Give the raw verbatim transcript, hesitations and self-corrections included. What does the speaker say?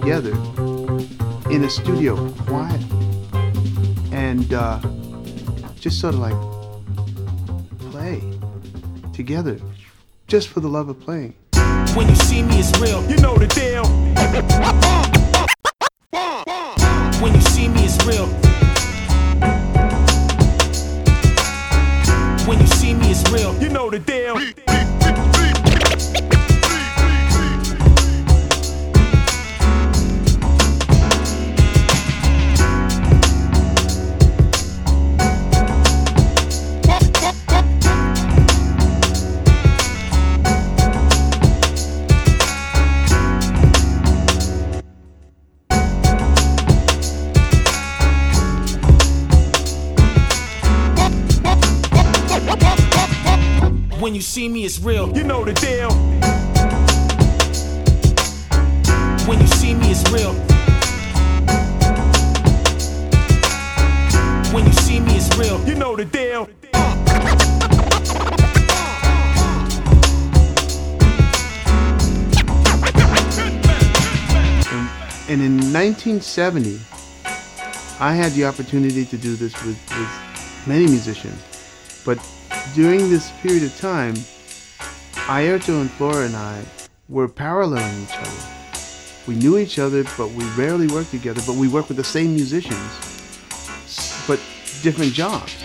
together in a studio quiet and uh, just sort of like play together just for the love of playing. When you see me, it's real. You know the deal. When you see me, it's real. When you see me, it's real. You know the deal. When you see me, it's real. You know the deal. When you see me, it's real. When you see me, it's real. You know the deal. And, and in nineteen seventy, I had the opportunity to do this with, with many musicians, but during this period of time, Airto and Flora and I were paralleling each other. We knew each other, but we rarely worked together, but we worked with the same musicians, but different jobs.